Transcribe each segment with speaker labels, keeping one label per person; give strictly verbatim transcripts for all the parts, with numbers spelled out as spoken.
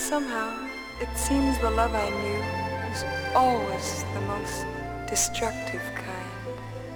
Speaker 1: Somehow, it seems the love I knew was always the most destructive kind.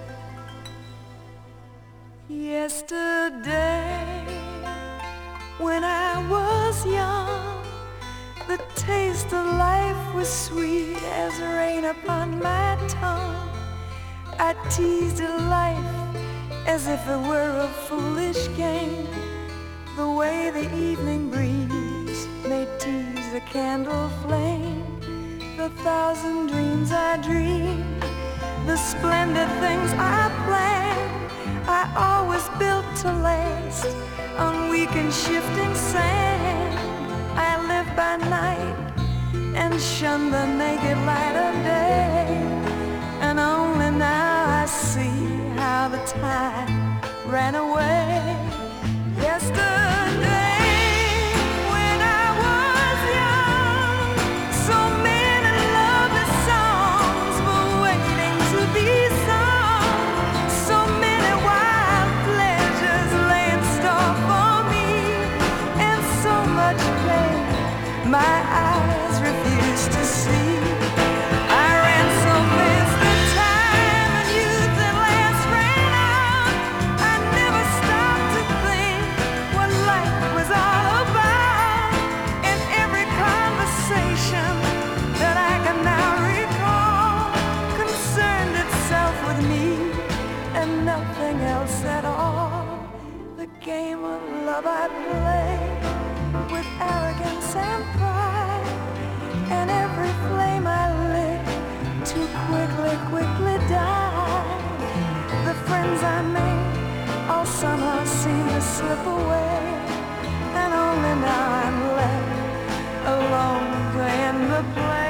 Speaker 1: Yesterday, when I was young, the taste of life was sweet as rain upon my tongue. I teased life as if it were a foolish game, the way the evening breeze may tease a candle flame. The thousand dreams I dreamed, the splendid things I planned, I always built to last on weak and shifting sand. I lived by night and shunned the naked light of day, and only now I see how the time ran away. Yesterday, when I was young, so many lovely songs were waiting to be sung. So many wild pleasures lay in store for me, and so much pain my eyes refused to see. I ran so fast the time and youth at last ran out. I never stopped to think what life was all about. And every conversation that I can now recall concerned itself with me and nothing else at all. The game of love I played with arrogance and pride, and every flame I lit too quickly, quickly died. The friends I made all somehow seem to slip away, and only now I'm left alone playing the play.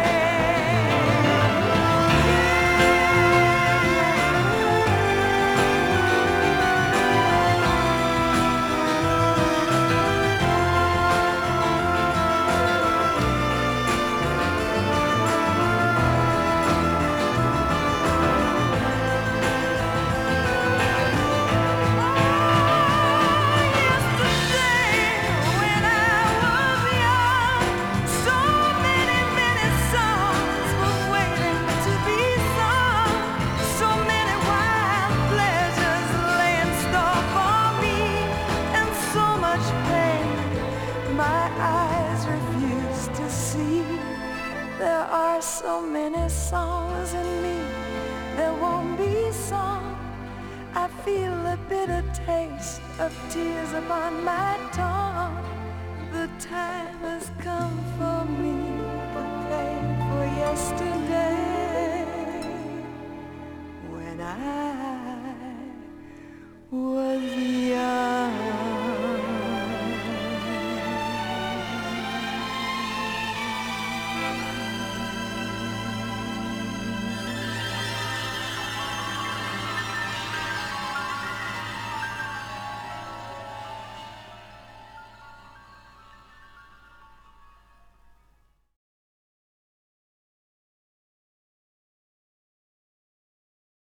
Speaker 1: There are so many songs in me that won't be sung. I feel a bitter taste of tears upon my tongue. The time has come for me